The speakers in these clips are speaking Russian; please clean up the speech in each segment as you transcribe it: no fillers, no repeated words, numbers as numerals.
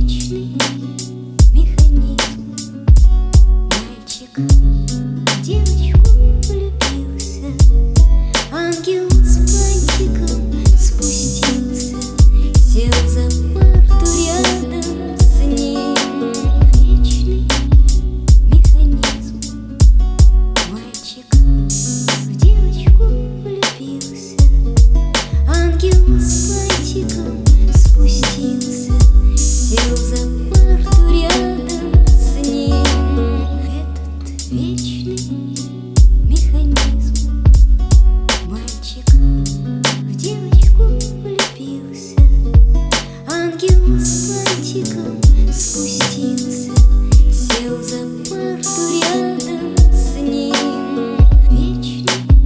вечный механизм. Мальчик в девочку влюбился, ангел с бантиком спустился, сел за парту рядом с ним. Вечный механизм. Мальчик в девочку влюбился, ангел с бантиком спустился, сел за парту рядом с ним. Этот вечный механизм. Мальчик в девочку влюбился, ангел с бантиком спустился, сел за парту рядом с ним. Вечный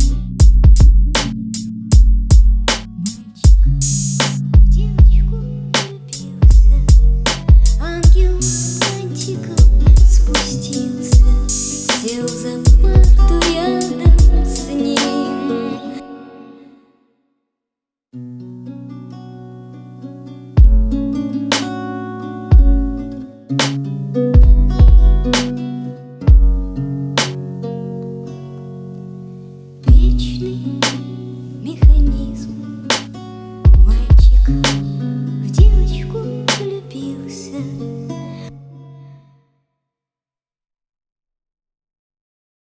в девочку влюбился, ангел с бантиком спустился, сел за парту рядом с ним. Вечный механизм. Мальчик